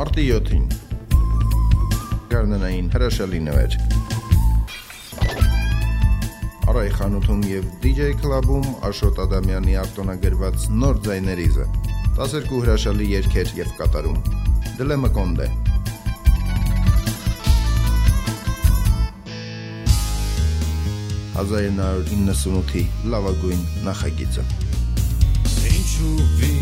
Մարտի 7-ին Գարնանային հրաշալի նվեր Արայ խանութում և DJ Club-ում Աշոտ Ադամյանի արտոնագրված նոր ձայներիզը 12 հրաշալի երգեր և կատարում Դլեմը կոնդե 1998-ի լավագույն նախագիծը Ինչու